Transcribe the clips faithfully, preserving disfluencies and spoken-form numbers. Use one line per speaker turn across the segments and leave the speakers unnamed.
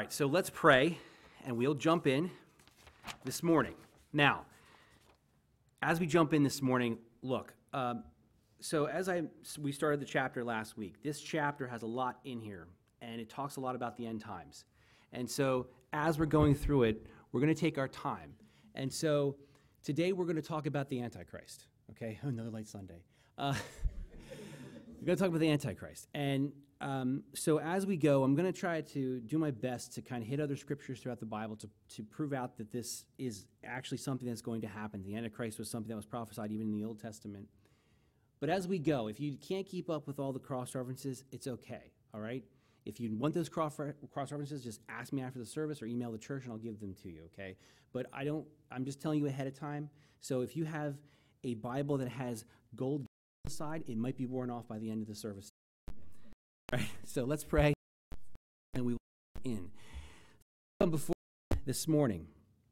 All right, so let's pray, and we'll jump in this morning. Now, as we jump in this morning, look, um, so as I we started the chapter last week, this chapter has a lot in here, and it talks a lot about the end times. And so as we're going through it, we're going to take our time. And so today we're going to talk about the Antichrist, okay? Oh, another Light Sunday. Uh, we're going to talk about the Antichrist. And Um, so as we go, I'm going to try to do my best to kind of hit other scriptures throughout the Bible to, to prove out that this is actually something that's going to happen. The Antichrist was something that was prophesied even in the Old Testament. But as we go, if you can't keep up with all the cross-references, it's okay, all right? If you want those cross-references, just ask me after the service or email the church and I'll give them to you, okay? But I don't, I'm just telling you ahead of time. So if you have a Bible that has gold on the side, it might be worn off by the end of the service. All right, so let's pray, and we will in. Come before this morning.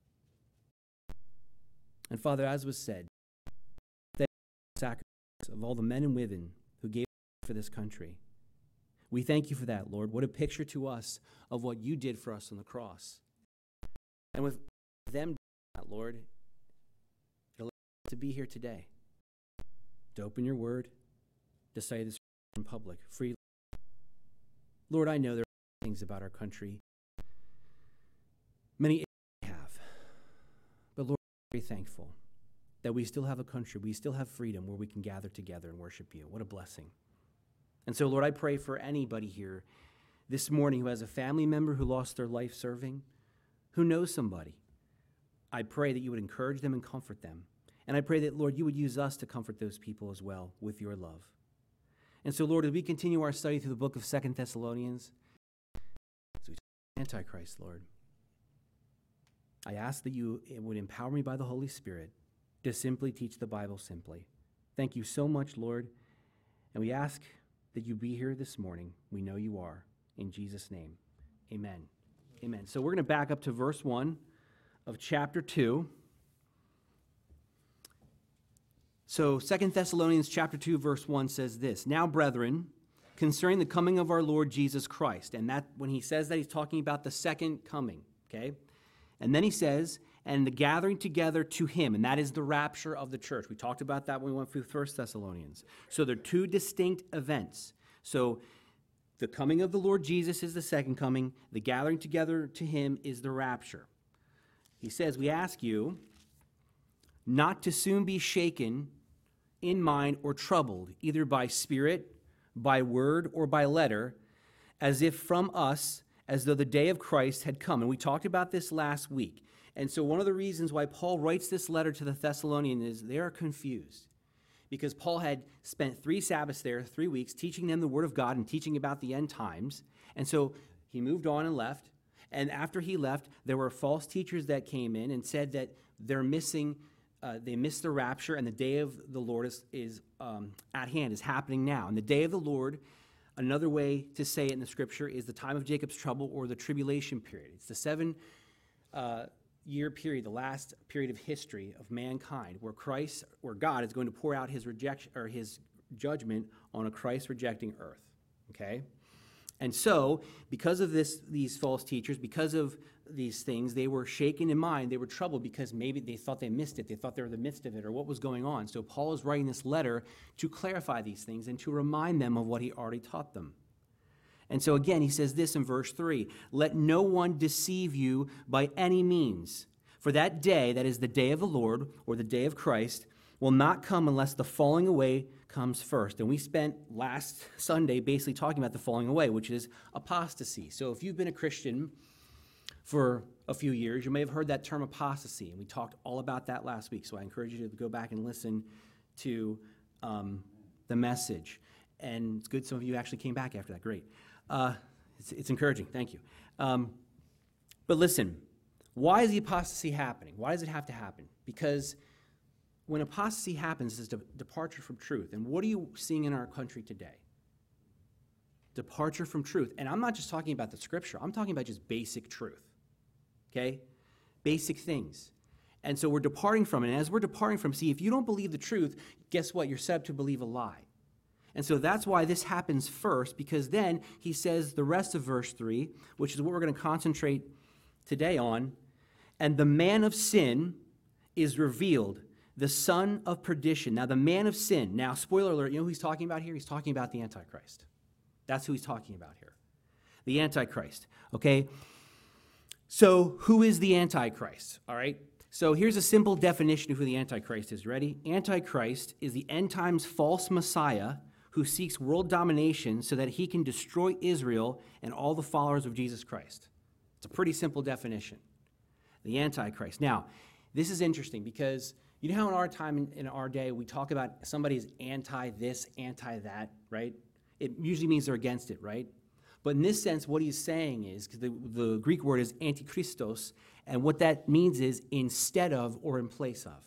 And Father, as was said, thank you for the sacrifice of all the men and women who gave for this country. We thank you for that, Lord. What a picture to us of what you did for us on the cross. And with them, Lord, it allows us to be here today, to open your word, to say this in public, freely. Lord, I know there are things about our country, many we have, but Lord, I'm very thankful that we still have a country, we still have freedom where we can gather together and worship you. What a blessing. And so, Lord, I pray for anybody here this morning who has a family member who lost their life serving, who knows somebody. I pray that you would encourage them and comfort them. And I pray that, Lord, you would use us to comfort those people as well with your love. And so, Lord, as we continue our study through the book of Second Thessalonians, as we talk about Antichrist, Lord, I ask that you would empower me by the Holy Spirit to simply teach the Bible simply. Thank you so much, Lord. And we ask that you be here this morning. We know you are. In Jesus' name, amen. Amen. So we're going to back up to verse one of chapter two. So Second Thessalonians chapter two, verse one says this, "Now, brethren, concerning the coming of our Lord Jesus Christ," and that when he says that, he's talking about the second coming, okay? And then he says, "and the gathering together to him," and that is the rapture of the church. We talked about that when we went through First Thessalonians. So they're two distinct events. So the coming of the Lord Jesus is the second coming. The gathering together to him is the rapture. He says, "We ask you not to soon be shaken in mind or troubled, either by spirit, by word, or by letter, as if from us, as though the day of Christ had come." And we talked about this last week. And so one of the reasons why Paul writes this letter to the Thessalonians is they are confused. Because Paul had spent three Sabbaths there, three weeks, teaching them the Word of God and teaching about the end times. And so he moved on and left. And after he left, there were false teachers that came in and said that they're missing Uh, they missed the rapture, and the day of the Lord is, is um, at hand, is happening now. And the day of the Lord, another way to say it in the scripture, is the time of Jacob's trouble or the tribulation period. It's the seven uh, year period, the last period of history of mankind, where Christ, where God is going to pour out his rejection or his judgment on a Christ-rejecting earth. Okay? And so, because of this, these false teachers, because of these things, they were shaken in mind. They were troubled because maybe they thought they missed it. They thought they were in the midst of it or what was going on. So Paul is writing this letter to clarify these things and to remind them of what he already taught them. And so again, he says this in verse three, "Let no one deceive you by any means. For that day, that is the day of the Lord or the day of Christ, will not come unless the falling away comes first." And we spent last Sunday basically talking about the falling away, which is apostasy. So if you've been a Christian for a few years, you may have heard that term apostasy, and we talked all about that last week. So I encourage you to go back and listen to um, the message. And it's good some of you actually came back after that. Great. Uh, it's, it's encouraging. Thank you. Um, but listen, why is the apostasy happening? Why does it have to happen? Because when apostasy happens, it's a departure from truth. And what are you seeing in our country today? Departure from truth. And I'm not just talking about the scripture. I'm talking about just basic truth. Okay? Basic things. And so we're departing from it. And as we're departing from, see, if you don't believe the truth, guess what? You're set up to believe a lie. And so that's why this happens first, because then he says the rest of verse three, which is what we're going to concentrate today on. And the man of sin is revealed, the son of perdition. Now, the man of sin. Now, spoiler alert, you know who he's talking about here? He's talking about the Antichrist. That's who he's talking about here. The Antichrist, okay? So, who is the Antichrist, all right? So, here's a simple definition of who the Antichrist is. Ready? Antichrist is the end times false Messiah who seeks world domination so that he can destroy Israel and all the followers of Jesus Christ. It's a pretty simple definition. The Antichrist. Now, this is interesting because you know how in our time, in, in our day, we talk about somebody's anti this, anti that, right? It usually means they're against it, right? But in this sense, what he's saying is, because the, the Greek word is antichristos, and what that means is instead of or in place of.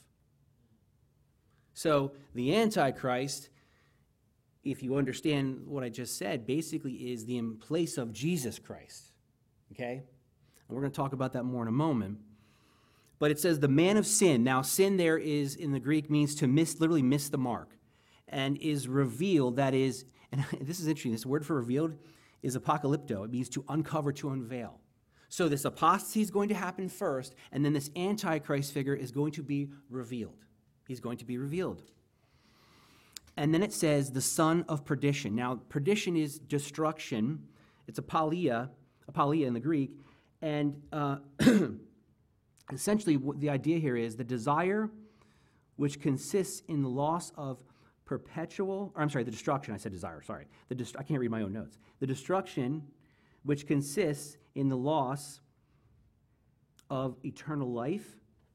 So the Antichrist, if you understand what I just said, basically is the in place of Jesus Christ, okay? And we're going to talk about that more in a moment. But it says the man of sin. Now, sin there is, in the Greek, means to miss, literally miss the mark, and is revealed, that is, and this is interesting, this word for revealed is apocalypto. It means to uncover, to unveil. So this apostasy is going to happen first, and then this Antichrist figure is going to be revealed. He's going to be revealed. And then it says the son of perdition. Now, perdition is destruction. It's apolia, apolia in the Greek. And uh, essentially what the idea here is the desire which consists in the loss of perpetual, or I'm sorry, the destruction, I said desire, sorry. The dest- I can't read my own notes. The destruction which consists in the loss of eternal life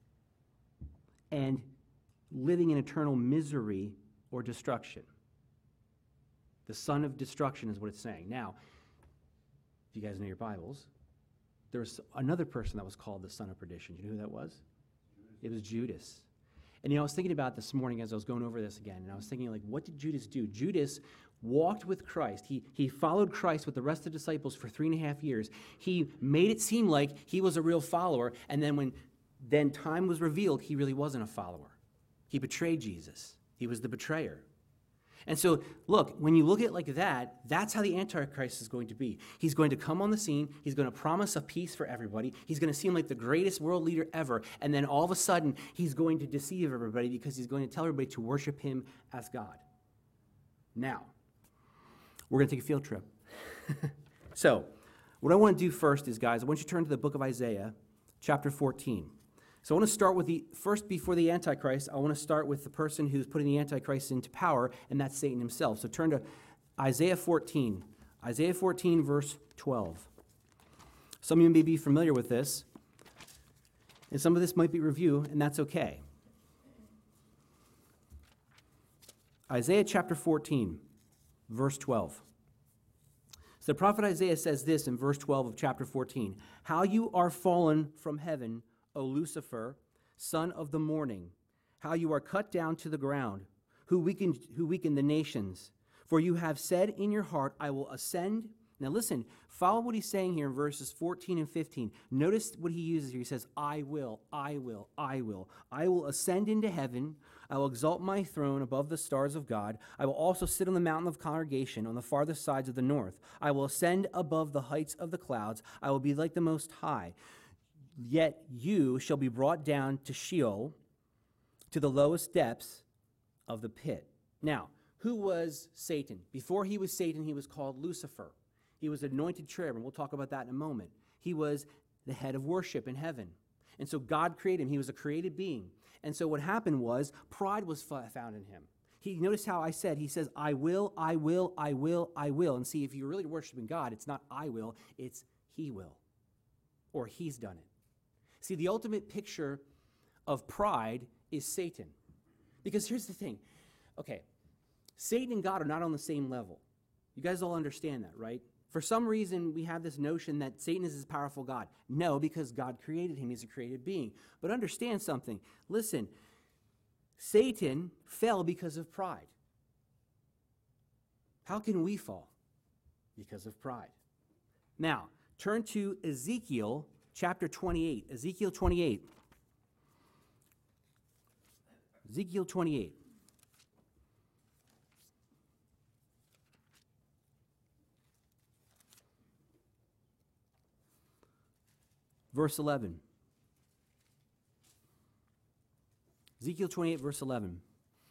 and living in eternal misery or destruction. The son of destruction is what it's saying. Now, if you guys know your Bibles, there was another person that was called the son of perdition. Do you know who that was? Judas. It was Judas. And you know, I was thinking about this morning as I was going over this again, and I was thinking, like, what did Judas do? Judas walked with Christ. He, he followed Christ with the rest of the disciples for three and a half years. He made it seem like he was a real follower, and then when then time was revealed, he really wasn't a follower. He betrayed Jesus. He was the betrayer. And so, look, when you look at it like that, that's how the Antichrist is going to be. He's going to come on the scene. He's going to promise a peace for everybody. He's going to seem like the greatest world leader ever. And then all of a sudden, he's going to deceive everybody because he's going to tell everybody to worship him as God. Now, we're going to take a field trip. So, what I want to do first is, guys, I want you to turn to the book of Isaiah, chapter fourteen. So I want to start with the, first before the Antichrist, I want to start with the person who's putting the Antichrist into power, and that's Satan himself. So turn to Isaiah fourteen. Isaiah fourteen, verse twelve. Some of you may be familiar with this, and some of this might be review, and that's okay. Isaiah chapter fourteen, verse twelve. So the prophet Isaiah says this in verse twelve of chapter fourteen. How you are fallen from heaven, O Lucifer, son of the morning, how you are cut down to the ground, who weakened, who weakened the nations. For you have said in your heart, I will ascend. Now listen, follow what he's saying here in verses fourteen and fifteen. Notice what he uses here. He says, I will, I will, I will. I will ascend into heaven. I will exalt my throne above the stars of God. I will also sit on the mountain of congregation on the farthest sides of the north. I will ascend above the heights of the clouds. I will be like the Most High. Yet you shall be brought down to Sheol, to the lowest depths of the pit. Now, who was Satan? Before he was Satan, he was called Lucifer. He was anointed cherubim. We'll talk about that in a moment. He was the head of worship in heaven. And so God created him. He was a created being. And so what happened was pride was found in him. He notice how I said, he says, I will, I will, I will, I will. And see, if you're really worshiping God, it's not I will, it's he will. Or he's done it. See, the ultimate picture of pride is Satan. Because here's the thing. Okay, Satan and God are not on the same level. You guys all understand that, right? For some reason, we have this notion that Satan is this powerful God. No, because God created him. He's a created being. But understand something. Listen, Satan fell because of pride. How can we fall? Because of pride. Now, turn to Ezekiel chapter twenty-eight. Ezekiel twenty-eight. Ezekiel twenty-eight. verse eleven. Ezekiel twenty-eight, verse eleven.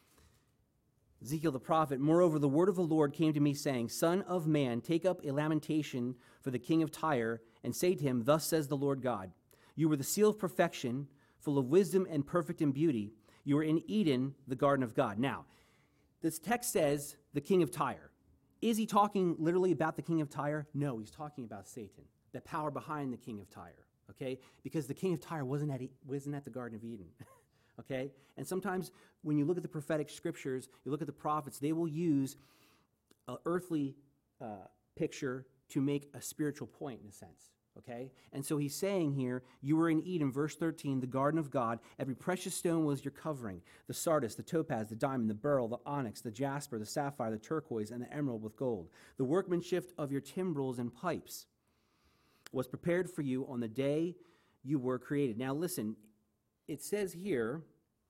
Ezekiel the prophet, moreover, the word of the Lord came to me, saying, Son of man, take up a lamentation for the king of Tyre, and say to him, Thus says the Lord God, You were the seal of perfection, full of wisdom and perfect in beauty. You were in Eden, the garden of God. Now, this text says the king of Tyre. Is he talking literally about the king of Tyre? No, he's talking about Satan, the power behind the king of Tyre, okay? Because the king of Tyre wasn't at, wasn't at the Garden of Eden. Okay? And sometimes when you look at the prophetic scriptures, you look at the prophets, they will use an earthly uh, picture to make a spiritual point in a sense. Okay? And so he's saying here, you were in Eden, verse thirteen, the garden of God. Every precious stone was your covering. The sardius, the topaz, the diamond, the beryl, the onyx, the jasper, the sapphire, the turquoise, and the emerald with gold. The workmanship of your timbrels and pipes was prepared for you on the day you were created. Now listen, it says here,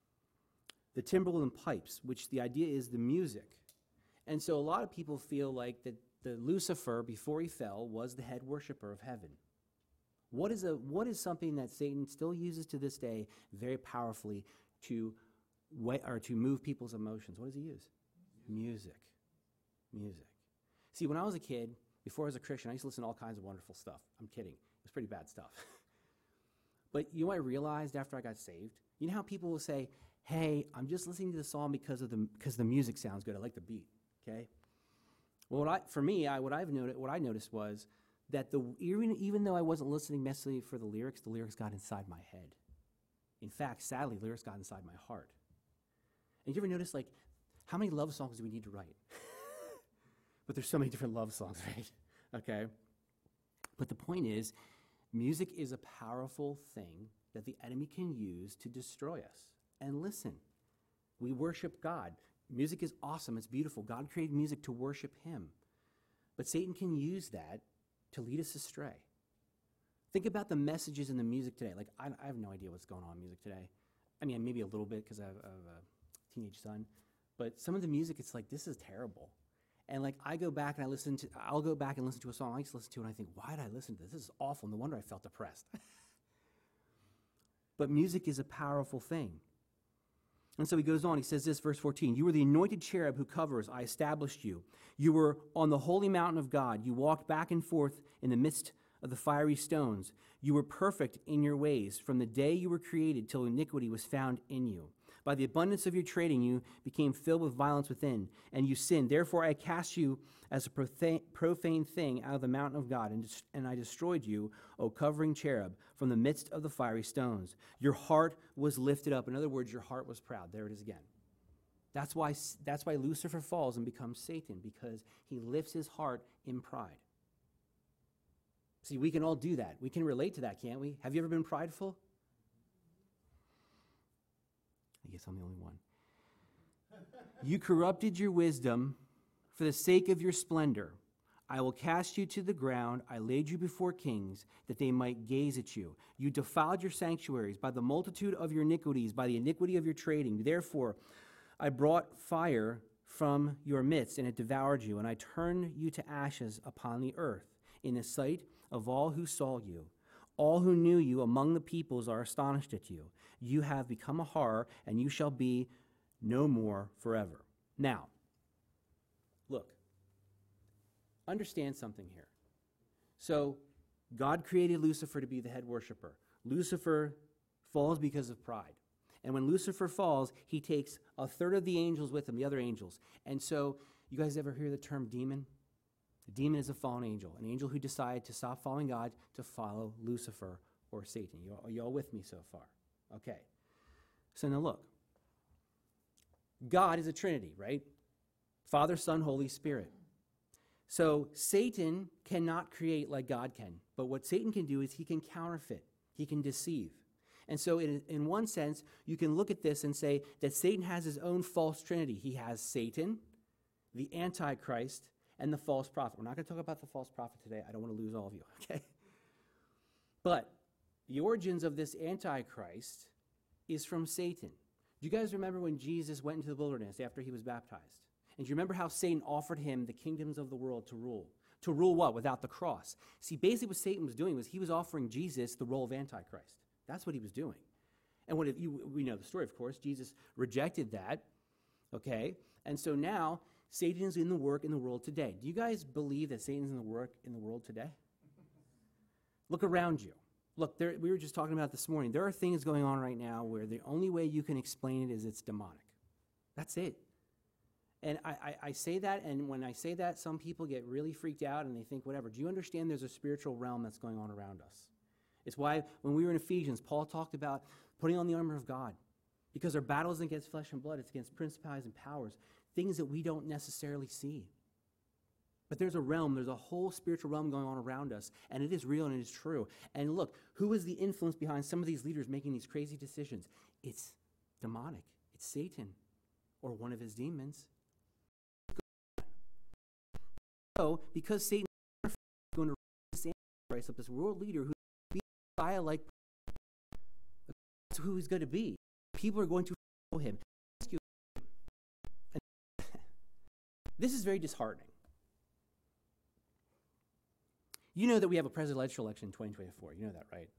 the timbrel and pipes, which the idea is the music. And so a lot of people feel like that the Lucifer, before he fell, was the head worshiper of heaven. What is, a, what is something that Satan still uses to this day very powerfully to, or to move people's emotions? What does he use? Music. Music. See, when I was a kid, before I was a Christian, I used to listen to all kinds of wonderful stuff. I'm kidding. It was pretty bad stuff. But you know what I realized after I got saved? You know how people will say, hey, I'm just listening to the song because of the because the music sounds good. I like the beat, okay? Well, what I, for me, I, what, I've noticed, what I noticed was that the even, even though I wasn't listening necessarily for the lyrics, the lyrics got inside my head. In fact, sadly, lyrics got inside my heart. And you ever notice, like, how many love songs do we need to write? But there's so many different love songs, right? Okay? But the point is, music is a powerful thing that the enemy can use to destroy us. And listen, we worship God. Music is awesome. It's beautiful. God created music to worship him. But Satan can use that to lead us astray. Think about the messages in the music today. Like, I, I have no idea what's going on in music today. I mean, maybe a little bit because I have, I have a teenage son. But some of the music, it's like, this is terrible. And like, I go back and I listen to, I'll go back and listen to a song I used to listen to, and I think, why did I listen to this? This is awful. No wonder I felt depressed. But music is a powerful thing. And so he goes on, he says this, verse fourteen, you were the anointed cherub who covers, I established you. You were on the holy mountain of God. You walked back and forth in the midst of the fiery stones. You were perfect in your ways from the day you were created till iniquity was found in you. By the abundance of your trading, you became filled with violence within, and you sinned. Therefore, I cast you as a profane thing out of the mountain of God, and, and I destroyed you, O covering cherub, from the midst of the fiery stones. Your heart was lifted up. In other words, your heart was proud. There it is again. That's why, that's why Lucifer falls and becomes Satan, because he lifts his heart in pride. See, we can all do that. We can relate to that, can't we? Have you ever been prideful? I guess I'm the only one. You corrupted your wisdom for the sake of your splendor. I will cast you to the ground. I laid you before kings, that they might gaze at you. You defiled your sanctuaries by the multitude of your iniquities, by the iniquity of your trading. Therefore, I brought fire from your midst, and it devoured you, and I turned you to ashes upon the earth, in the sight of all who saw you. All who knew you among the peoples are astonished at you. You have become a horror, and you shall be no more forever. Now, look, understand something here. So, God created Lucifer to be the head worshiper. Lucifer falls because of pride. And when Lucifer falls, he takes a third of the angels with him, the other angels. And so, you guys ever hear the term demon? A demon is a fallen angel, an angel who decided to stop following God to follow Lucifer or Satan. You all, are you all with me so far? Okay. So now look. God is a Trinity, right? Father, Son, Holy Spirit. So Satan cannot create like God can. But what Satan can do is he can counterfeit. He can deceive. And so in, in one sense, you can look at this and say that Satan has his own false Trinity. He has Satan, the Antichrist, and the false prophet. We're not going to talk about the false prophet today. I don't want to lose all of you, okay? But the origins of this Antichrist is from Satan. Do you guys remember when Jesus went into the wilderness after he was baptized? And do you remember how Satan offered him the kingdoms of the world to rule? To rule what? Without the cross. See, basically what Satan was doing was he was offering Jesus the role of Antichrist. That's what he was doing. And what if you, we know the story, of course. Jesus rejected that, okay? And so now Satan is in the work in the world today. Do you guys believe that Satan's in the work in the world today? Look around you. Look, there, we were just talking about this morning. There are things going on right now where the only way you can explain it is it's demonic. That's it. And I, I, I say that, and when I say that, some people get really freaked out and they think, whatever. Do you understand there's a spiritual realm that's going on around us? It's why when we were in Ephesians, Paul talked about putting on the armor of God. Because our battle isn't against flesh and blood, it's against principalities and powers, things that we don't necessarily see. But there's a realm, there's a whole spiritual realm going on around us, and it is real and it is true. And look, who is the influence behind some of these leaders making these crazy decisions? It's demonic. It's Satan or one of his demons. So, because Satan is going to raise this Antichrist up, this world leader who's going to be a Messiah like, that's who he's going to be. People are going to follow him. This is very disheartening. You know that we have a presidential election in twenty twenty-four. You know that, right?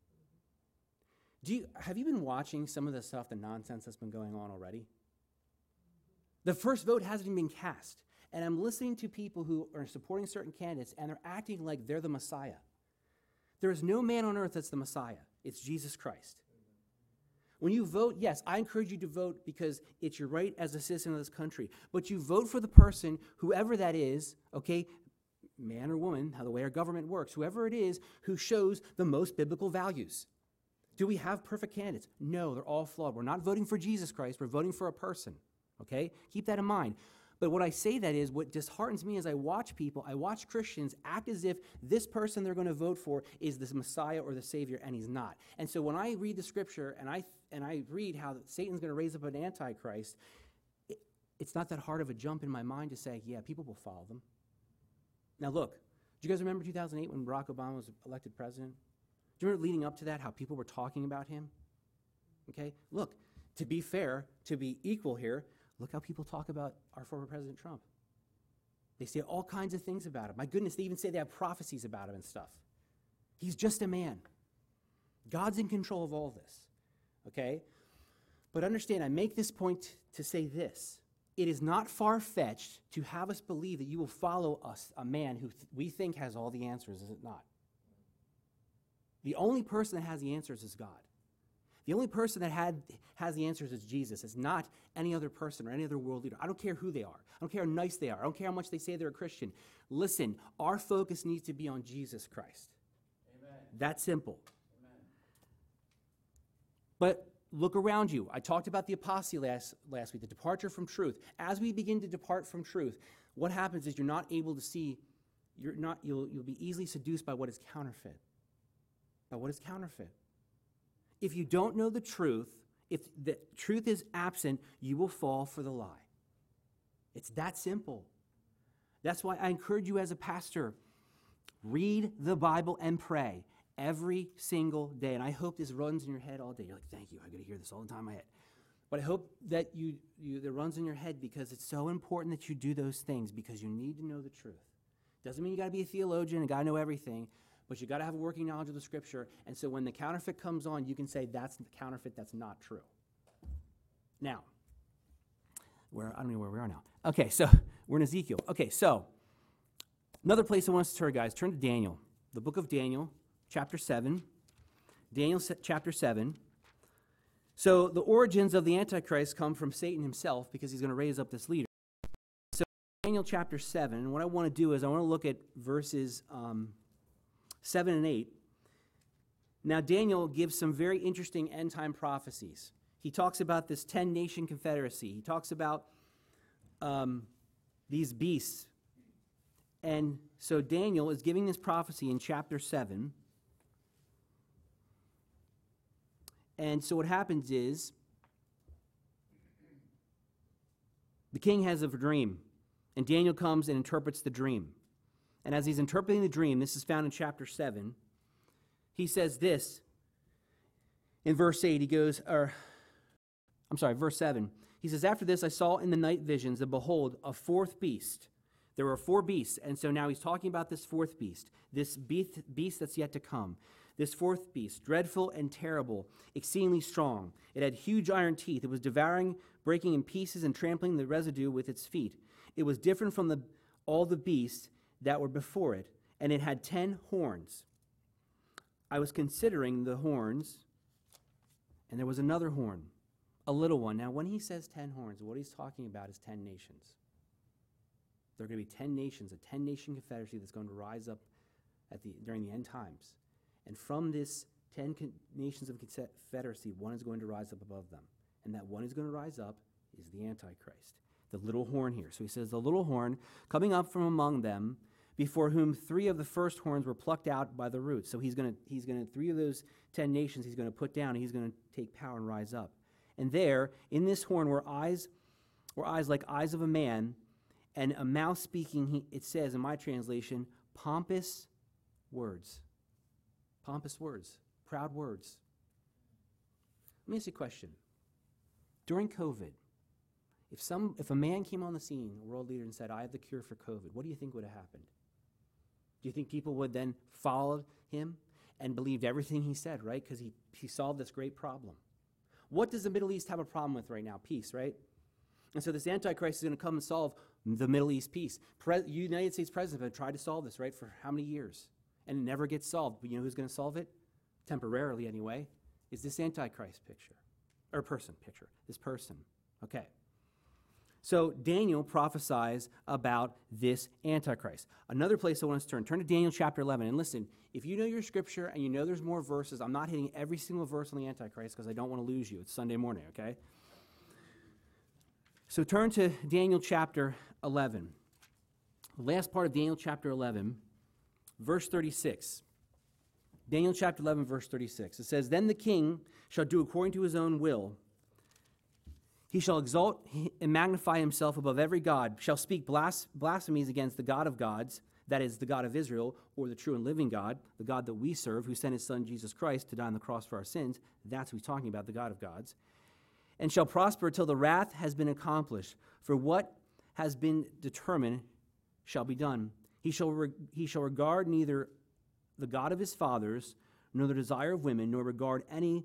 Do you, have you been watching some of the stuff, the nonsense that's been going on already? The first vote hasn't even been cast. And I'm listening to people who are supporting certain candidates, and they're acting like they're the Messiah. There is no man on earth that's the Messiah. It's Jesus Christ. When you vote, yes, I encourage you to vote because it's your right as a citizen of this country. But you vote for the person, whoever that is, okay, man or woman, how the way our government works, whoever it is who shows the most biblical values. Do we have perfect candidates? No, they're all flawed. We're not voting for Jesus Christ. We're voting for a person, okay? Keep that in mind. But what I say that is, what disheartens me is I watch people, I watch Christians act as if this person they're going to vote for is the Messiah or the Savior, and he's not. And so when I read the Scripture and I and I read how Satan's going to raise up an Antichrist, it, it's not that hard of a jump in my mind to say, yeah, people will follow them. Now look, do you guys remember two thousand eight when Barack Obama was elected president? Do you remember leading up to that how people were talking about him? Okay, look, to be fair, to be equal here, look how people talk about our former President Trump. They say all kinds of things about him. My goodness, they even say they have prophecies about him and stuff. He's just a man. God's in control of all this, okay? But understand, I make this point to say this. It is not far-fetched to have us believe that you will follow us, a man who th- we think has all the answers, is it not? The only person that has the answers is God. The only person that had, has the answers is Jesus. It's not any other person or any other world leader. I don't care who they are. I don't care how nice they are. I don't care how much they say they're a Christian. Listen, our focus needs to be on Jesus Christ. Amen. That simple. Amen. But look around you. I talked about the apostasy last, last week, the departure from truth. As we begin to depart from truth, what happens is you're not able to see, you're not, you'll, you'll be easily seduced by what is counterfeit. By what is counterfeit. If you don't know the truth, if the truth is absent, you will fall for the lie. It's that simple. That's why I encourage you as a pastor, read the Bible and pray every single day. And I hope this runs in your head all day. You're like, thank you, I got to hear this all the time in my head. But I hope that you, you that runs in your head because it's so important that you do those things because you need to know the truth. Doesn't mean you got to be a theologian and got to know everything. But you got to have a working knowledge of the Scripture. And so when the counterfeit comes on, you can say that's the counterfeit, that's not true. Now, where I don't know where we are now. Okay, so we're in Ezekiel. Okay, so another place I want us to turn, guys. Turn to Daniel, the book of Daniel, chapter seven. Daniel chapter seven. So the origins of the Antichrist come from Satan himself because he's going to raise up this leader. So Daniel chapter seven, and what I want to do is I want to look at verses Um, seven and eight. Now, Daniel gives some very interesting end-time prophecies. He talks about this ten-nation confederacy. He talks about um, these beasts. And so Daniel is giving this prophecy in chapter seven. And so what happens is the king has a dream, and Daniel comes and interprets the dream. And as he's interpreting the dream, this is found in chapter seven, he says this in verse eight. He goes, or I'm sorry, verse seven. He says, after this I saw in the night visions, and behold, a fourth beast. There were four beasts, and so now he's talking about this fourth beast, this beast, beast that's yet to come. This fourth beast, dreadful and terrible, exceedingly strong. It had huge iron teeth. It was devouring, breaking in pieces, and trampling the residue with its feet. It was different from the, all the beasts that were before it, and it had ten horns. I was considering the horns, and there was another horn, a little one. Now, when he says ten horns, what he's talking about is ten nations. There are going to be ten nations, a ten-nation confederacy that's going to rise up at the during the end times. And from this ten con- nations of confederacy, one is going to rise up above them. And that one is going to rise up is the Antichrist, the little horn here. So he says, the little horn coming up from among them, before whom three of the first horns were plucked out by the roots. So he's going to, he's going to, three of those ten nations he's going to put down, and he's going to take power and rise up. And there, in this horn, were eyes, were eyes like eyes of a man, and a mouth speaking, he, it says in my translation, pompous words. Pompous words, proud words. Let me ask you a question. During COVID, if some, if a man came on the scene, a world leader, and said, I have the cure for COVID, what do you think would have happened? Do you think people would then follow him and believed everything he said, right? Because he, he solved this great problem. What does the Middle East have a problem with right now? Peace, right? And so this Antichrist is going to come and solve the Middle East peace. Pre- United States president have tried to solve this, right, for how many years? And it never gets solved. But you know who's going to solve it? Temporarily, anyway, is this Antichrist picture, or person picture, this person. Okay. So Daniel prophesies about this Antichrist. Another place I want us to turn, turn to Daniel chapter eleven. And listen, if you know your scripture and you know there's more verses, I'm not hitting every single verse on the Antichrist because I don't want to lose you. It's Sunday morning, okay? So turn to Daniel chapter eleven. The last part of Daniel chapter eleven, verse thirty-six. Daniel chapter eleven, verse thirty-six. It says, Then the king shall do according to his own will. He shall exalt and magnify himself above every god, shall speak blas- blasphemies against the God of gods, that is, the God of Israel, or the true and living God, the God that we serve, who sent his son Jesus Christ to die on the cross for our sins. That's what he's talking about, the God of gods. And shall prosper till the wrath has been accomplished. For what has been determined shall be done. He shall, re- he shall regard neither the God of his fathers, nor the desire of women, nor regard any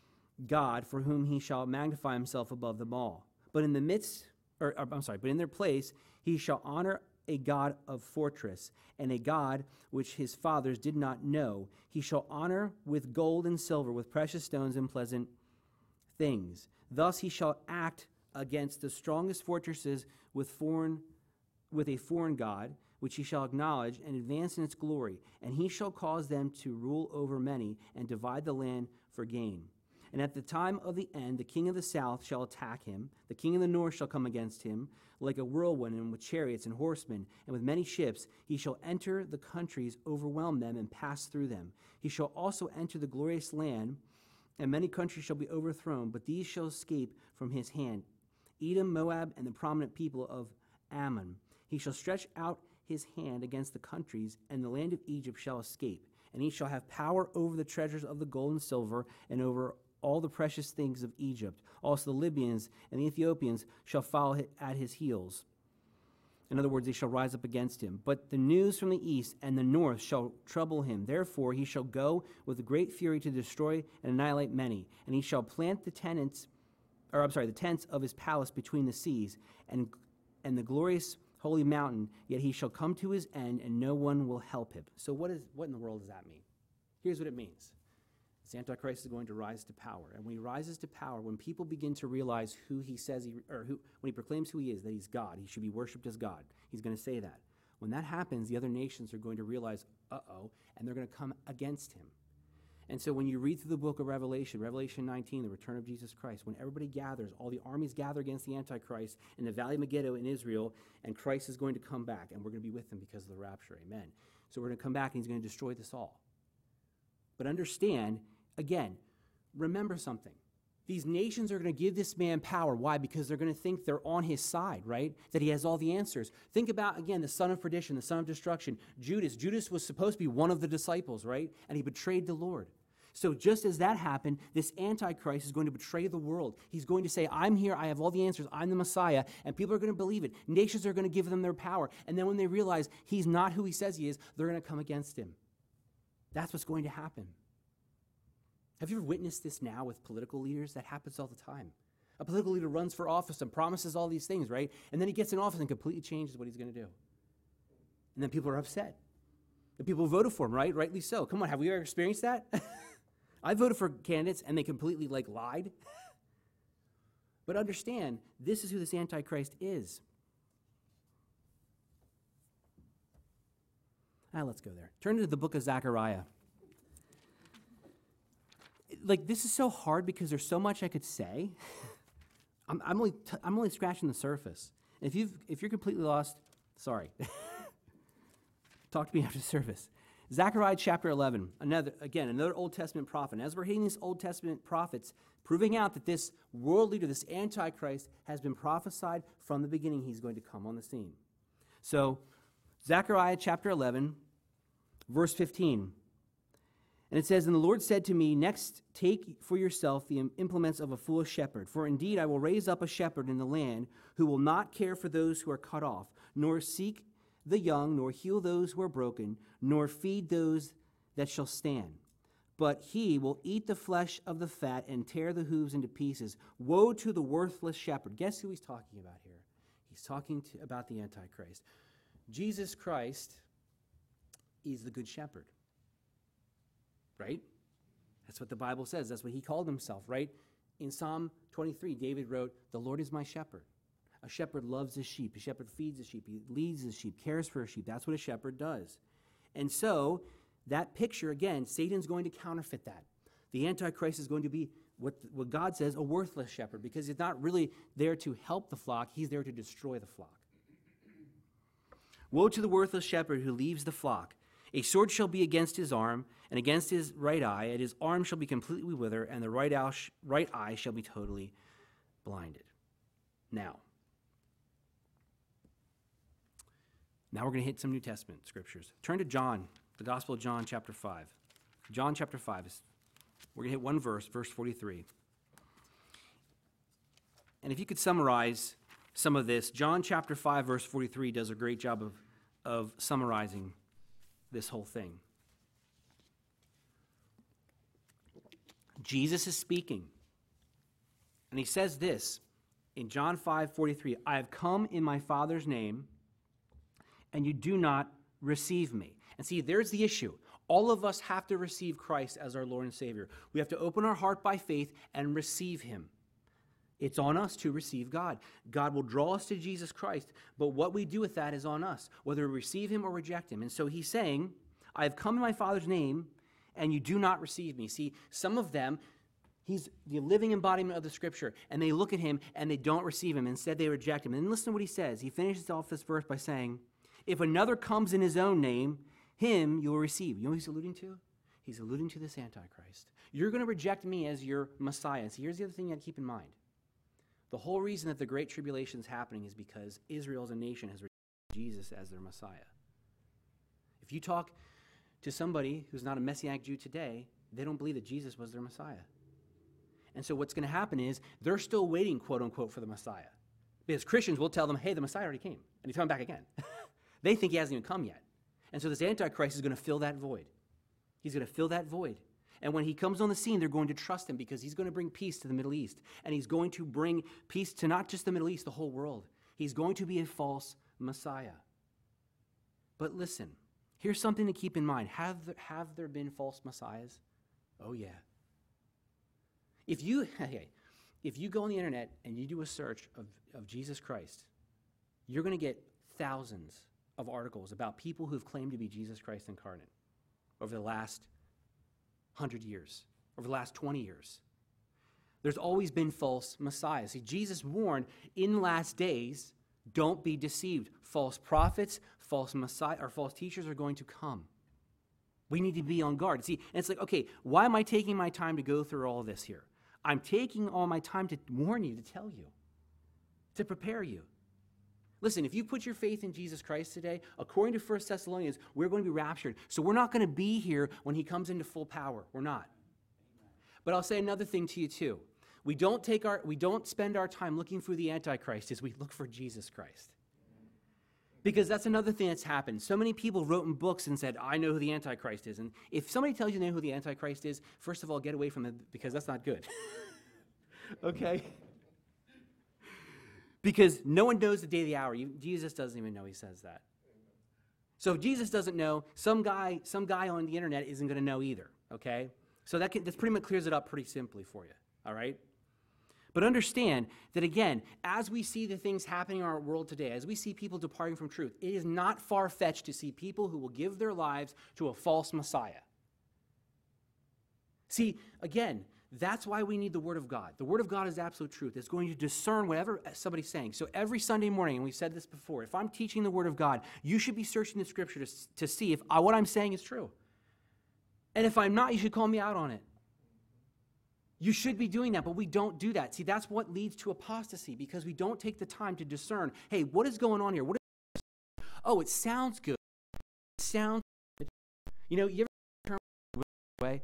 God for whom he shall magnify himself above them all. But in the midst, or, or I'm sorry, but in their place he shall honor a God of fortress, and a God which his fathers did not know. He shall honor with gold and silver, with precious stones and pleasant things. Thus he shall act against the strongest fortresses with foreign, with a foreign God, which he shall acknowledge and advance in its glory. And he shall cause them to rule over many and divide the land for gain. And at the time of the end, the king of the south shall attack him. The king of the north shall come against him like a whirlwind, and with chariots and horsemen, and with many ships. He shall enter the countries, overwhelm them, and pass through them. He shall also enter the glorious land, and many countries shall be overthrown, but these shall escape from his hand. Edom, Moab, and the prominent people of Ammon. He shall stretch out his hand against the countries, and the land of Egypt shall escape. And he shall have power over the treasures of the gold and silver, and over all the precious things of Egypt. Also the Libyans and the Ethiopians shall follow at his heels. In other words, they shall rise up against him. But the news from the east and the north shall trouble him. Therefore he shall go with great fury to destroy and annihilate many. And he shall plant the tenants, or I'm sorry, the tents of his palace between the seas and and the glorious holy mountain. Yet he shall come to his end, and no one will help him. So what is what in the world does that mean? Here's what it means. This Antichrist is going to rise to power. And when he rises to power, when people begin to realize who he says, he, or who, when he proclaims who he is, that he's God, he should be worshipped as God, he's going to say that. When that happens, the other nations are going to realize, uh-oh, and they're going to come against him. And so when you read through the book of Revelation, Revelation nineteen, the return of Jesus Christ, when everybody gathers, all the armies gather against the Antichrist in the Valley of Megiddo in Israel, and Christ is going to come back, and we're going to be with him because of the rapture, amen. So we're going to come back, and he's going to destroy this all. But understand, again, remember something. These nations are going to give this man power. Why? Because they're going to think they're on his side, right? That he has all the answers. Think about, again, the son of perdition, the son of destruction. Judas. Judas was supposed to be one of the disciples, right? And he betrayed the Lord. So just as that happened, this Antichrist is going to betray the world. He's going to say, I'm here, I have all the answers, I'm the Messiah, and people are going to believe it. Nations are going to give them their power. And then when they realize he's not who he says he is, they're going to come against him. That's what's going to happen. Have you ever witnessed this now with political leaders? That happens all the time. A political leader runs for office and promises all these things, right? And then he gets in office and completely changes what he's going to do. And then people are upset. The people who voted for him, right? Rightly so. Come on, have we ever experienced that? I voted for candidates and they completely like lied. But understand, this is who this Antichrist is. Ah, let's go there. Turn to the book of Zechariah. Like, this is so hard because there's so much I could say. I'm, I'm only t- I'm only scratching the surface. And if you've if you're completely lost, sorry. Talk to me after service. Zechariah chapter eleven, another, again, another Old Testament prophet. And as we're hitting these Old Testament prophets, proving out that this world leader, this Antichrist, has been prophesied from the beginning he's going to come on the scene. So, Zechariah chapter eleven, verse fifteen. And it says, And the Lord said to me, Next take for yourself the implements of a foolish shepherd. For indeed I will raise up a shepherd in the land who will not care for those who are cut off, nor seek the young, nor heal those who are broken, nor feed those that shall stand. But he will eat the flesh of the fat and tear the hooves into pieces. Woe to the worthless shepherd. Guess who he's talking about here? He's talking to, about the Antichrist. Jesus Christ is the good shepherd. Right? That's what the Bible says. That's what he called himself, right? In Psalm twenty-three, David wrote, The Lord is my shepherd. A shepherd loves his sheep. A shepherd feeds his sheep. He leads his sheep, cares for his sheep. That's what a shepherd does. And so, that picture, again, Satan's going to counterfeit that. The Antichrist is going to be, what, what God says, a worthless shepherd, because he's not really there to help the flock. He's there to destroy the flock. Woe to the worthless shepherd who leaves the flock. A sword shall be against his arm, and against his right eye, and his arm shall be completely withered, and the right eye, sh- right eye shall be totally blinded. Now, now we're going to hit some New Testament scriptures. Turn to John, the Gospel of John, chapter five. John chapter five. Is, we're going to hit one verse, verse forty-three. And if you could summarize some of this, John chapter five, verse forty-three does a great job of, of summarizing this whole thing. Jesus is speaking. And he says this in John five forty-three, I have come in my Father's name, and you do not receive me. And see, there's the issue. All of us have to receive Christ as our Lord and Savior. We have to open our heart by faith and receive him. It's on us to receive God. God will draw us to Jesus Christ, but what we do with that is on us, whether we receive him or reject him. And so he's saying, I have come in my Father's name, and you do not receive me. See, some of them, he's the living embodiment of the Scripture, and they look at him and they don't receive him. Instead, they reject him. And listen to what he says. He finishes off this verse by saying, if another comes in his own name, him you will receive. You know what he's alluding to? He's alluding to this Antichrist. You're going to reject me as your Messiah. See, here's the other thing you have to keep in mind. The whole reason that the Great Tribulation is happening is because Israel as a nation has rejected Jesus as their Messiah. If you talk to somebody who's not a Messianic Jew today, they don't believe that Jesus was their Messiah. And so what's going to happen is they're still waiting, quote unquote, for the Messiah. Because Christians will tell them, hey, the Messiah already came, and he's coming back again. They think he hasn't even come yet. And so this Antichrist is going to fill that void. He's going to fill that void. And when he comes on the scene, they're going to trust him because he's going to bring peace to the Middle East. And he's going to bring peace to not just the Middle East, the whole world. He's going to be a false Messiah. But listen, here's something to keep in mind. Have there, have there been false messiahs? Oh, yeah. If you, okay, if you go on the internet and you do a search of, of Jesus Christ, you're going to get thousands of articles about people who've claimed to be Jesus Christ incarnate over the last hundred years, over the last twenty years. There's always been false messiahs. See, Jesus warned, in the last days, don't be deceived. False prophets, false messiah, or false teachers are going to come. We need to be on guard. See, and it's like, okay, why am I taking my time to go through all this here? I'm taking all my time to warn you, to tell you, to prepare you. Listen, if you put your faith in Jesus Christ today, according to First Thessalonians, we're going to be raptured. So we're not going to be here when he comes into full power. We're not. But I'll say another thing to you too. We don't take our, we don't spend our time looking for the Antichrist as we look for Jesus Christ. Because that's another thing that's happened. So many people wrote in books and said, I know who the Antichrist is. And if somebody tells you they know who the Antichrist is, first of all, get away from it because that's not good. Okay? Because no one knows the day of the hour. You, Jesus doesn't even know he says that. So if Jesus doesn't know, some guy, some guy on the internet isn't going to know either. Okay? So that, can, that pretty much clears it up pretty simply for you. All right? But understand that, again, as we see the things happening in our world today, as we see people departing from truth, it is not far-fetched to see people who will give their lives to a false Messiah. See, again, that's why we need the Word of God. The Word of God is absolute truth. It's going to discern whatever somebody's saying. So every Sunday morning, and we've said this before, if I'm teaching the Word of God, you should be searching the Scripture to, to see if I, what I'm saying is true. And if I'm not, you should call me out on it. You should be doing that, but we don't do that. See, that's what leads to apostasy, because we don't take the time to discern, hey, what is going on here? What is oh, it sounds good. It sounds good. You know, you ever turn away?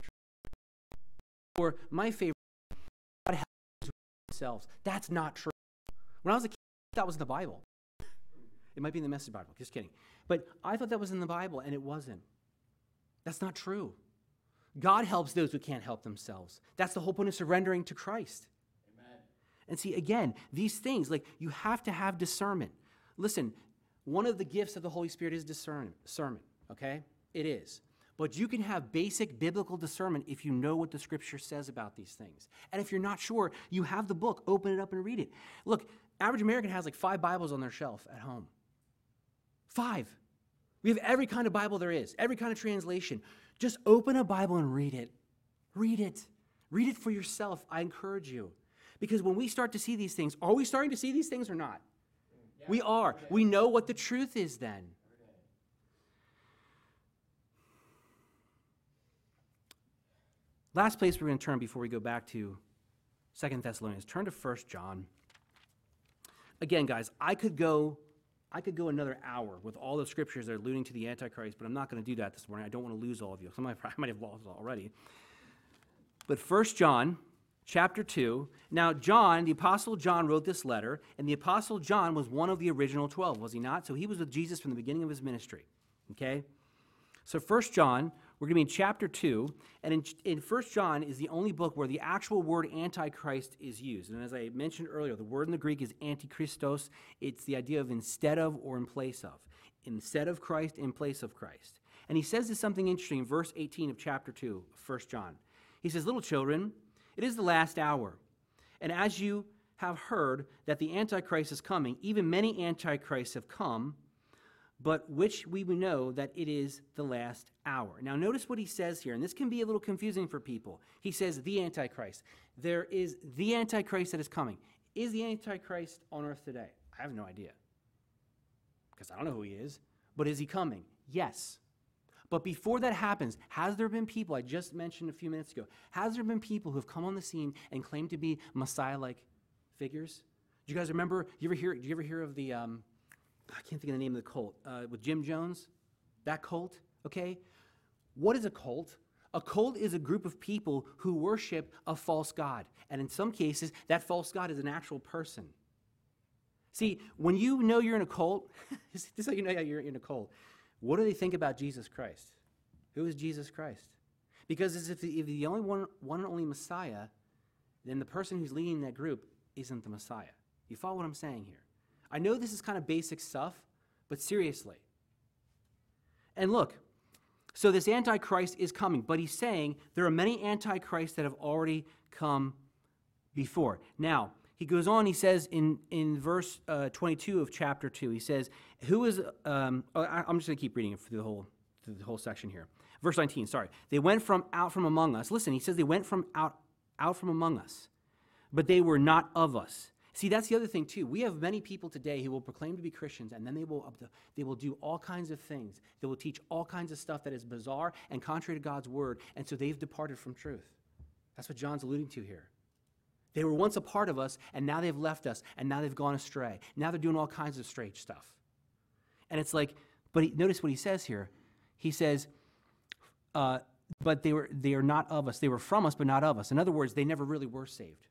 Or my favorite, God helps themselves. That's not true. When I was a kid, that was in the Bible. It might be in the Message Bible. Just kidding. But I thought that was in the Bible, and it wasn't. That's not true. God helps those who can't help themselves. That's the whole point of surrendering to Christ. Amen. And see, again, these things, like, you have to have discernment. Listen, one of the gifts of the Holy Spirit is discernment, discernment, okay? It is. But you can have basic biblical discernment if you know what the Scripture says about these things. And if you're not sure, you have the book. Open it up and read it. Look, average American has like five Bibles on their shelf at home. Five. We have every kind of Bible there is, every kind of translation. Just open a Bible and read it. Read it. Read it for yourself. I encourage you. Because when we start to see these things, are we starting to see these things or not? Yeah. We are. Okay. We know what the truth is then. Okay. Last place we're going to turn before we go back to Second Thessalonians. Turn to First John. Again, guys, I could go I could go another hour with all the scriptures that are alluding to the Antichrist, but I'm not going to do that this morning. I don't want to lose all of you. Some of I might have lost already. But First John, chapter two. Now, John, the Apostle John, wrote this letter, and the Apostle John was one of the original twelve, was he not? So he was with Jesus from the beginning of his ministry. Okay? So First John, we're going to be in chapter two, and in, in First John is the only book where the actual word Antichrist is used. And as I mentioned earlier, the word in the Greek is antichristos. It's the idea of instead of or in place of. Instead of Christ, in place of Christ. And he says this something interesting in verse eighteen of chapter two, First John. He says, little children, it is the last hour. And as you have heard that the Antichrist is coming, even many Antichrists have come, but which we know that it is the last hour. Now notice what he says here, and this can be a little confusing for people. He says the Antichrist. There is the Antichrist that is coming. Is the Antichrist on earth today? I have no idea, because I don't know who he is. But is he coming? Yes. But before that happens, has there been people, I just mentioned a few minutes ago, has there been people who have come on the scene and claimed to be Messiah-like figures? Do you guys remember, you ever hear, do you ever hear of the, um, I can't think of the name of the cult, uh, with Jim Jones? That cult, okay? What is a cult? A cult is a group of people who worship a false god. And in some cases, that false god is an actual person. See, when you know you're in a cult, this is how you know you're in a cult. What do they think about Jesus Christ? Who is Jesus Christ? Because as if the, if the only one, one and only Messiah, then the person who's leading that group isn't the Messiah. You follow what I'm saying here? I know this is kind of basic stuff, but seriously. And look, so this Antichrist is coming, but he's saying there are many Antichrists that have already come before. Now, he goes on, he says in, in verse uh, twenty-two of chapter two, he says, who is, um, oh, I, I'm just going to keep reading it through the whole through the whole section here. Verse nineteen, sorry. They went from out from among us. Listen, he says they went from out, out from among us, but they were not of us. See, that's the other thing, too. We have many people today who will proclaim to be Christians, and then they will, they will do all kinds of things. They will teach all kinds of stuff that is bizarre and contrary to God's word, and so they've departed from truth. That's what John's alluding to here. They were once a part of us, and now they've left us, and now they've gone astray. Now they're doing all kinds of strange stuff. And it's like, but he, notice what he says here. He says, uh, but they were they are not of us. They were from us, but not of us. In other words, they never really were saved.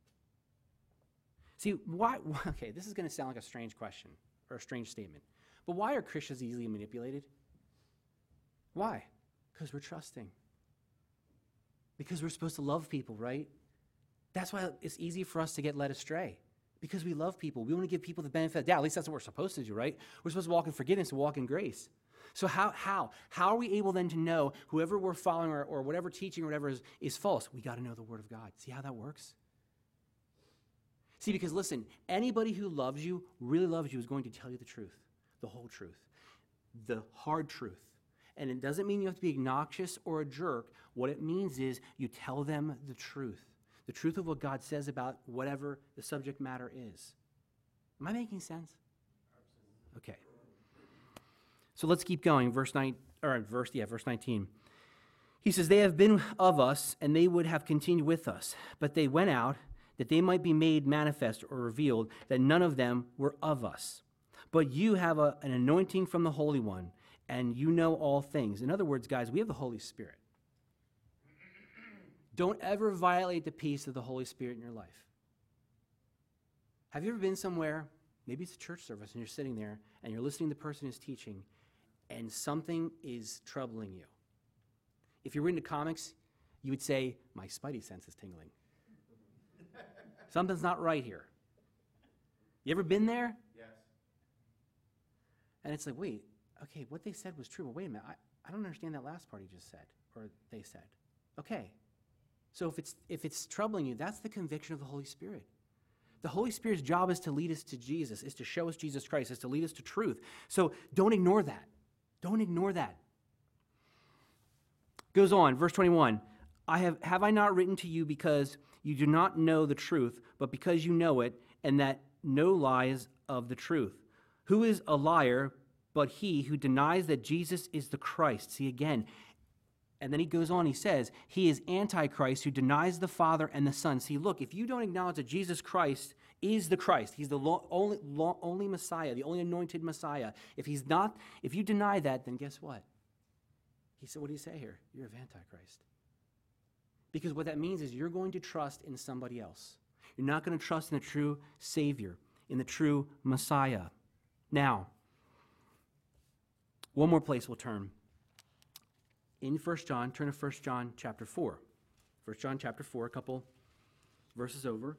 See, why? Okay, this is going to sound like a strange question or a strange statement, but why are Christians easily manipulated? Why? Because we're trusting. Because we're supposed to love people, right? That's why it's easy for us to get led astray. Because we love people. We want to give people the benefit of the doubt. At least that's what we're supposed to do, right? We're supposed to walk in forgiveness and walk in grace. So how how how are we able then to know whoever we're following or, or whatever teaching or whatever is, is false? We got to know the Word of God. See how that works? See, because listen, anybody who loves you, really loves you, is going to tell you the truth, the whole truth, the hard truth. And it doesn't mean you have to be obnoxious or a jerk. What it means is you tell them the truth, the truth of what God says about whatever the subject matter is. Am I making sense? Okay. So let's keep going. Verse nine, or verse yeah, verse nineteen. He says, "They have been of us, and they would have continued with us, but they went out that they might be made manifest or revealed that none of them were of us. But you have a, an anointing from the Holy One, and you know all things." In other words, guys, we have the Holy Spirit. Don't ever violate the peace of the Holy Spirit in your life. Have you ever been somewhere, maybe it's a church service, and you're sitting there, and you're listening to the person who's teaching, and something is troubling you? If you're into comics, you would say, "My spidey sense is tingling. Something's not right here." You ever been there?
Yes.
And it's like, wait, okay, what they said was true, but wait a minute, I, I don't understand that last part he just said, or they said. Okay, so if it's if it's troubling you, that's the conviction of the Holy Spirit. The Holy Spirit's job is to lead us to Jesus, is to show us Jesus Christ, is to lead us to truth. So don't ignore that. Don't ignore that. Goes on, verse twenty-one. I have have I not written to you because you do not know the truth, but because you know it, and that no lies of the truth. Who is a liar but he who denies that Jesus is the Christ? See again. And then he goes on, he says, he is Antichrist who denies the Father and the Son. See, look, if you don't acknowledge that Jesus Christ is the Christ, he's the lo- only, lo- only Messiah, the only anointed Messiah. If he's not, if you deny that, then guess what? He said, what do you say here? You're of Antichrist. Because what that means is you're going to trust in somebody else. You're not going to trust in the true Savior, in the true Messiah. Now, one more place we'll turn. In First John, turn to First John chapter four. First John chapter four, a couple verses over.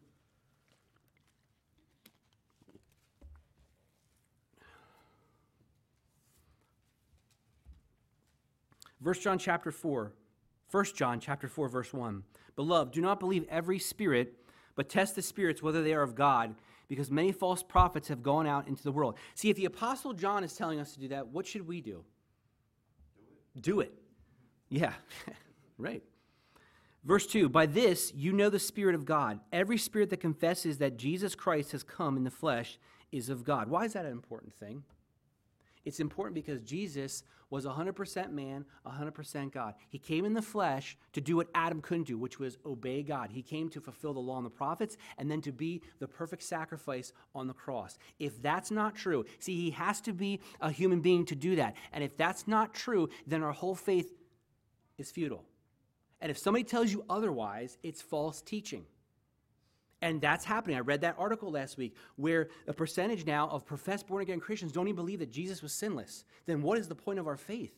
First John chapter four. First John chapter four, verse one. Beloved, do not believe every spirit, but test the spirits whether they are of God, because many false prophets have gone out into the world. See, if the Apostle John is telling us to do that, what should we do? Do it. Do it. Yeah, right. Verse two, by this you know the Spirit of God. Every spirit that confesses that Jesus Christ has come in the flesh is of God. Why is that an important thing? It's important because Jesus was one hundred percent man, one hundred percent God. He came in the flesh to do what Adam couldn't do, which was obey God. He came to fulfill the law and the prophets and then to be the perfect sacrifice on the cross. If that's not true, see, he has to be a human being to do that. And if that's not true, then our whole faith is futile. And if somebody tells you otherwise, it's false teaching. And that's happening. I read that article last week where a percentage now of professed born-again Christians don't even believe that Jesus was sinless. Then what is the point of our faith?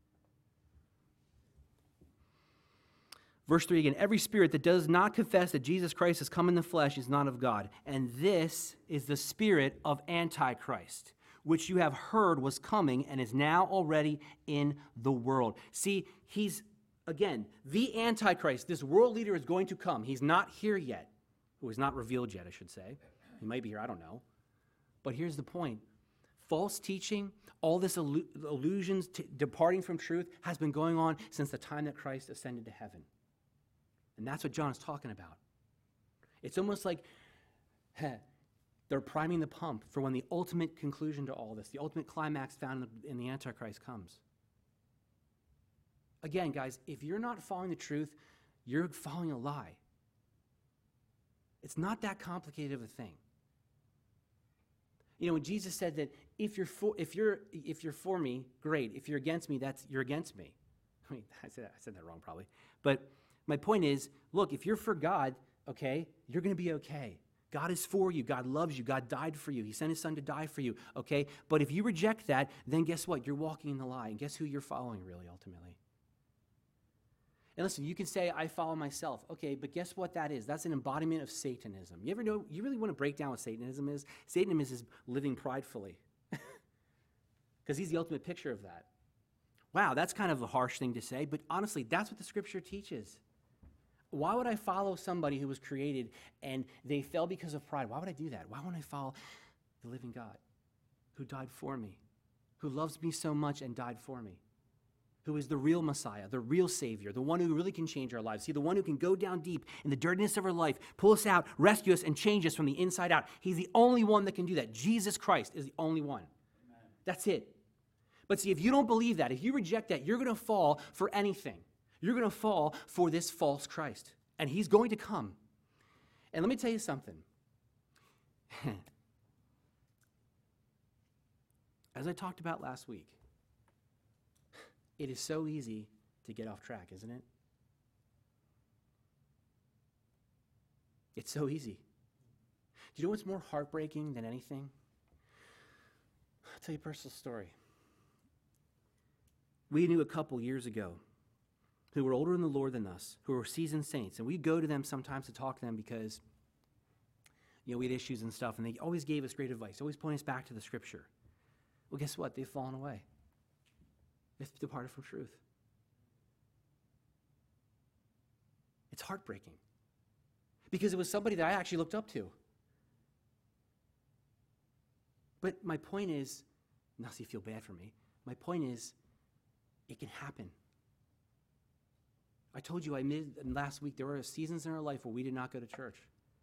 Verse three again, every spirit that does not confess that Jesus Christ has come in the flesh is not of God. And this is the spirit of Antichrist, which you have heard was coming and is now already in the world. See, he's, again, the Antichrist. This world leader is going to come. He's not here yet. Who is not revealed yet, I should say. He might be here, I don't know. But here's the point. False teaching, all this illu- illusions, t- departing from truth, has been going on since the time that Christ ascended to heaven. And that's what John is talking about. It's almost like heh, they're priming the pump for when the ultimate conclusion to all this, the ultimate climax found in the, in the Antichrist comes. Again, guys, if you're not following the truth, you're following a lie. It's not that complicated of a thing. You know, when Jesus said that if you're for, if you're if you're for me, great. If you're against me, that's you're against me. I mean, I said, I said that wrong probably. But my point is, look, if you're for God, okay, you're going to be okay. God is for you. God loves you. God died for you. He sent his son to die for you, okay? But if you reject that, then guess what? You're walking in the lie. And guess who you're following, really, ultimately? And listen, you can say, I follow myself. Okay, but guess what that is? That's an embodiment of Satanism. You ever know, you really want to break down what Satanism is? Satanism is, is living pridefully. Because he's the ultimate picture of that. Wow, that's kind of a harsh thing to say, but honestly, that's what the scripture teaches. Why would I follow somebody who was created and they fell because of pride? Why would I do that? Why wouldn't I follow the living God who died for me, who loves me so much and died for me, who is the real Messiah, the real Savior, the one who really can change our lives? See, the one who can go down deep in the dirtiness of our life, pull us out, rescue us, and change us from the inside out. He's the only one that can do that. Jesus Christ is the only one. Amen. That's it. But see, if you don't believe that, if you reject that, you're going to fall for anything. You're going to fall for this false Christ. And he's going to come. And let me tell you something. As I talked about last week, it is so easy to get off track, isn't it? It's so easy. Do you know what's more heartbreaking than anything? I'll tell you a personal story. We knew a couple years ago who were older in the Lord than us, who were seasoned saints. And we'd go to them sometimes to talk to them because, you know, we had issues and stuff, and they always gave us great advice, always pointing us back to the Scripture. Well, guess what? They've fallen away. They've departed from truth. It's heartbreaking because it was somebody that I actually looked up to. But my point is, not so you feel bad for me, my point is, it can happen. I told you I made last week there were seasons in our life where we did not go to church.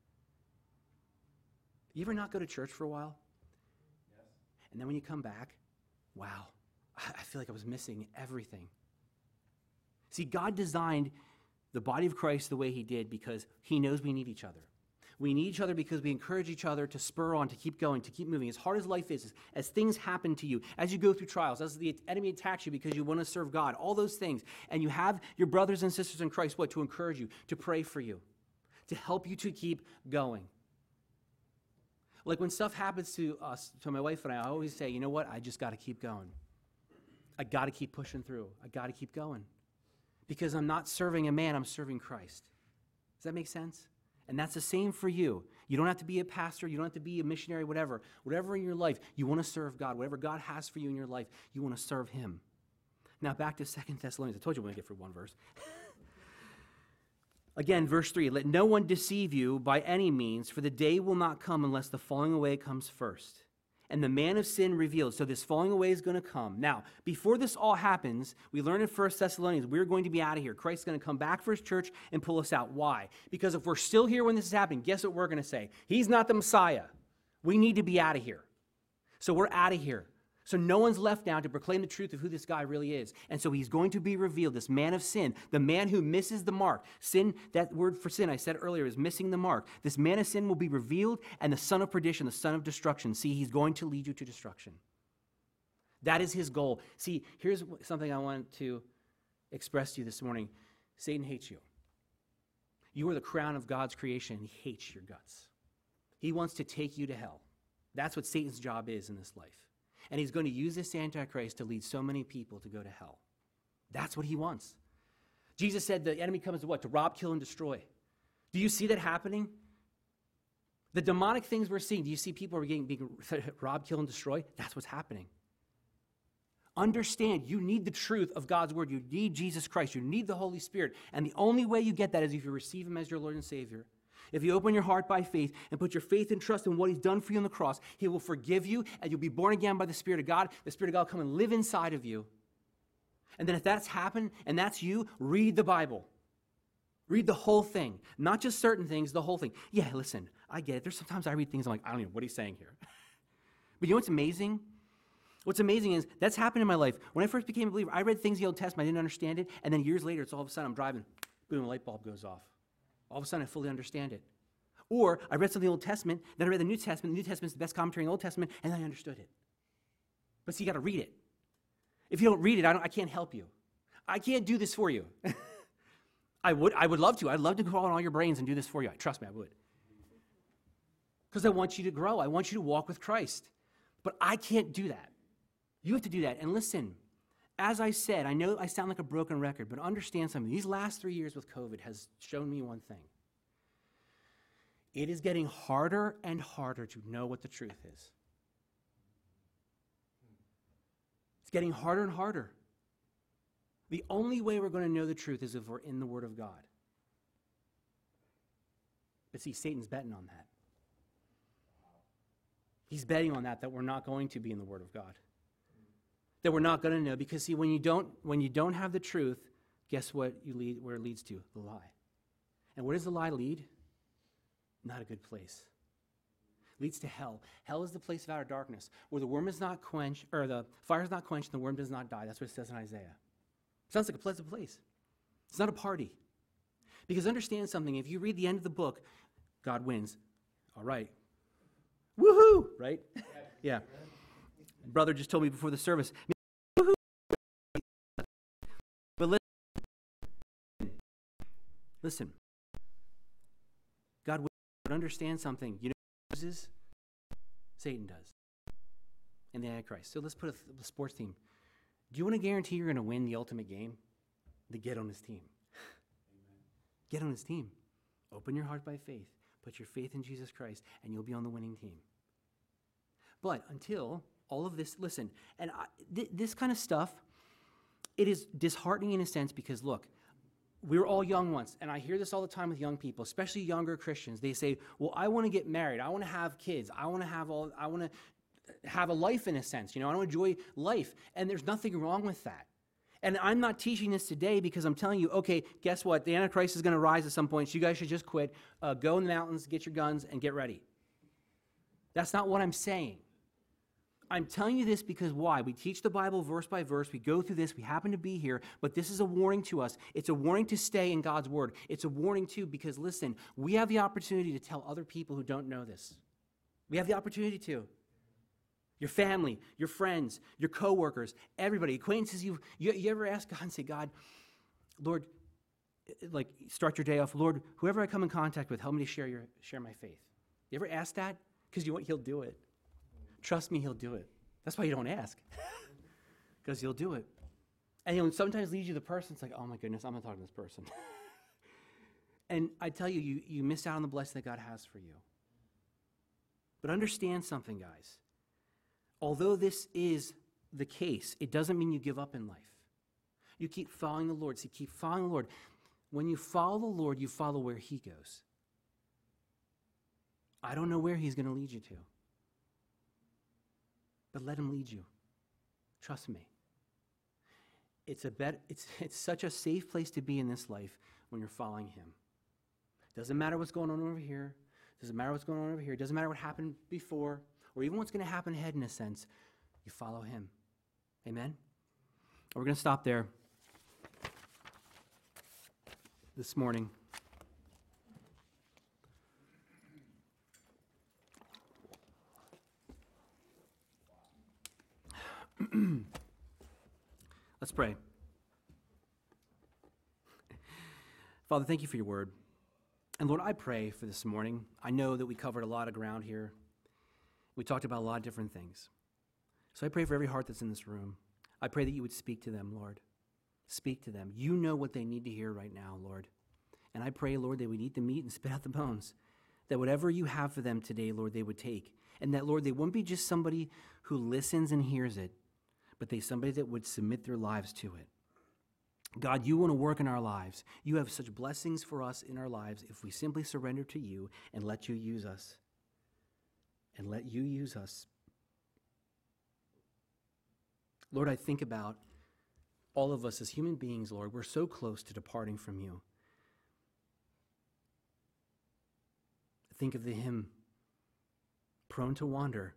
You ever not go to church for a while? Yes. And then when you come back, wow, I feel like I was missing everything. See, God designed the body of Christ the way he did because he knows we need each other. We need each other because we encourage each other to spur on, to keep going, to keep moving. As hard as life is, as things happen to you, as you go through trials, as the enemy attacks you because you want to serve God, all those things, and you have your brothers and sisters in Christ, what, to encourage you, to pray for you, to help you to keep going. Like when stuff happens to us, to my wife and I, I always say, you know what, I just got to keep going. I got to keep pushing through. I got to keep going. Because I'm not serving a man, I'm serving Christ. Does that make sense? And that's the same for you. You don't have to be a pastor. You don't have to be a missionary, whatever. Whatever in your life, you want to serve God. Whatever God has for you in your life, you want to serve him. Now back to Second Thessalonians. I told you we're going to get through one verse. Again, verse three, let no one deceive you by any means, for the day will not come unless the falling away comes first, and the man of sin revealed. So this falling away is going to come. Now, before this all happens, we learn in First Thessalonians, we're going to be out of here. Christ's going to come back for his church and pull us out. Why? Because if we're still here when this is happening, guess what we're going to say? He's not the Messiah. We need to be out of here. So we're out of here. So no one's left now to proclaim the truth of who this guy really is. And so he's going to be revealed, this man of sin, the man who misses the mark. Sin, that word for sin I said earlier is missing the mark. This man of sin will be revealed, and the son of perdition, the son of destruction. See, he's going to lead you to destruction. That is his goal. See, here's something I want to express to you this morning. Satan hates you. You are the crown of God's creation, and he hates your guts. He wants to take you to hell. That's what Satan's job is in this life. And he's going to use this Antichrist to lead so many people to go to hell. That's what he wants. Jesus said the enemy comes to what? To rob, kill, and destroy. Do you see that happening? The demonic things we're seeing, do you see people are getting being robbed, kill, and destroy? That's what's happening. Understand, you need the truth of God's word. You need Jesus Christ. You need the Holy Spirit. And the only way you get that is if you receive him as your Lord and Savior. If you open your heart by faith and put your faith and trust in what he's done for you on the cross, he will forgive you, and you'll be born again by the Spirit of God. The Spirit of God will come and live inside of you. And then if that's happened and that's you, read the Bible. Read the whole thing. Not just certain things, the whole thing. Yeah, listen, I get it. There's sometimes I read things, I'm like, I don't know what he's saying here. But you know what's amazing? What's amazing is that's happened in my life. When I first became a believer, I read things in the Old Testament, I didn't understand it, and then years later, it's all of a sudden I'm driving, boom, a light bulb goes off. All of a sudden, I fully understand it. Or I read something in the Old Testament, then I read the New Testament. The New Testament is the best commentary in the Old Testament, and then I understood it. But see, you got to read it. If you don't read it, I, don't, I can't help you. I can't do this for you. I would I would love to. I'd love to crawl on all your brains and do this for you. Trust me, I would. Because I want you to grow. I want you to walk with Christ. But I can't do that. You have to do that. And listen, as I said, I know I sound like a broken record, but understand something. These last three years with COVID has shown me one thing. It is getting harder and harder to know what the truth is. It's getting harder and harder. The only way we're going to know the truth is if we're in the Word of God. But see, Satan's betting on that. He's betting on that, that we're not going to be in the Word of God. That we're not going to know. Because see, when you don't, when you don't have the truth, guess what you lead, where it leads to? The lie. And where does the lie lead? Not a good place. It leads to hell. Hell is the place of outer darkness, where the worm is not quenched, or the fire is not quenched, and the worm does not die. That's what it says in Isaiah. Sounds like a pleasant place. It's not a party. Because understand something, if you read the end of the book, God wins. All right. Woohoo! Right? Yeah. Brother just told me before the service. Woohoo! But listen. Listen. God wins. But understand something. You know who loses? Satan does. And the Antichrist. So let's put a, a sports team. Do you want to guarantee you're going to win the ultimate game? Then get on his team. Amen. Get on his team. Open your heart by faith. Put your faith in Jesus Christ, and you'll be on the winning team. But until all of this, listen, and I, th- this kind of stuff, it is disheartening in a sense because, look, we were all young once, and I hear this all the time with young people, especially younger Christians. They say, well, I want to get married. I want to have kids. I want to have all, I want to have a life in a sense, you know, I want to enjoy life. And there's nothing wrong with that. And I'm not teaching this today because I'm telling you, okay, guess what? The Antichrist is going to rise at some point. So you guys should just quit. Uh, go in the mountains, get your guns, and get ready. That's not what I'm saying. I'm telling you this because why? We teach the Bible verse by verse. We go through this. We happen to be here. But this is a warning to us. It's a warning to stay in God's Word. It's a warning, too, because, listen, we have the opportunity to tell other people who don't know this. We have the opportunity to. Your family, your friends, your coworkers, everybody, acquaintances. You, you, you ever ask God and say, God, Lord, like start your day off, Lord, whoever I come in contact with, help me to share your share my faith. You ever ask that? Because you know what? He'll do it. Trust me, he'll do it. That's why you don't ask. Because he'll do it. And he'll sometimes lead you to the person. It's like, oh my goodness, I'm not talking to this person. And I tell you, you, you miss out on the blessing that God has for you. But understand something, guys. Although this is the case, it doesn't mean you give up in life. You keep following the Lord. See, keep following the Lord. When you follow the Lord, you follow where he goes. I don't know where he's going to lead you to. But let him lead you. Trust me. It's a bet, it's, it's such a safe place to be in this life when you're following him. Doesn't matter what's going on over here. Doesn't matter what's going on over here. Doesn't matter what happened before. Or even what's going to happen ahead in a sense, you follow him. Amen? We're going to stop there this morning. Let's pray. Father, thank you for your word. And Lord, I pray for this morning. I know that we covered a lot of ground here. We talked about a lot of different things. So I pray for every heart that's in this room. I pray that you would speak to them, Lord. Speak to them. You know what they need to hear right now, Lord. And I pray, Lord, they would eat the meat and spit out the bones. That whatever you have for them today, Lord, they would take. And that, Lord, they wouldn't be just somebody who listens and hears it, but they somebody that would submit their lives to it. God, you want to work in our lives. You have such blessings for us in our lives if we simply surrender to you and let you use us. And let you use us. Lord, I think about all of us as human beings, Lord. We're so close to departing from you. Think of the hymn, prone to wander.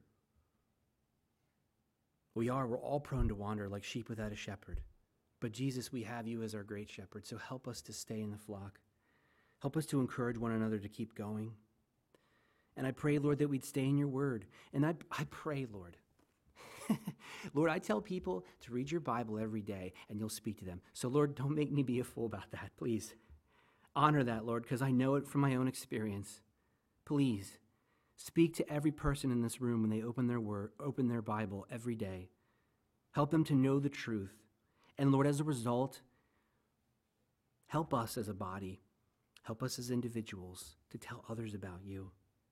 We are, we're all prone to wander like sheep without a shepherd. But Jesus, we have you as our great shepherd, so help us to stay in the flock. Help us to encourage one another to keep going. And I pray, Lord, that we'd stay in your word. And I, I pray, Lord, Lord, I tell people to read your Bible every day, and you'll speak to them. So, Lord, don't make me be a fool about that, please. Honor that, Lord, because I know it from my own experience. Please, speak to every person in this room when they open their word, open their Bible every day. Help them to know the truth. And, Lord, as a result, help us as a body, help us as individuals to tell others about you.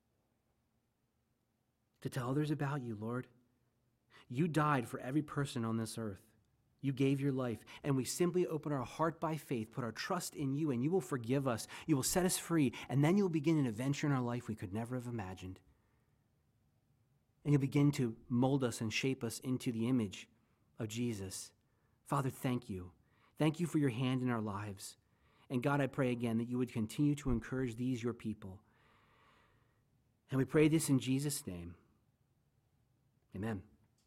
To tell others about you, Lord. You died for every person on this earth. You gave your life, and we simply open our heart by faith, put our trust in you, and you will forgive us. You will set us free, and then you'll begin an adventure in our life we could never have imagined. And you'll begin to mold us and shape us into the image of Jesus. Father, thank you. Thank you for your hand in our lives. And God, I pray again that you would continue to encourage these, your people. And we pray this in Jesus' name. Amen.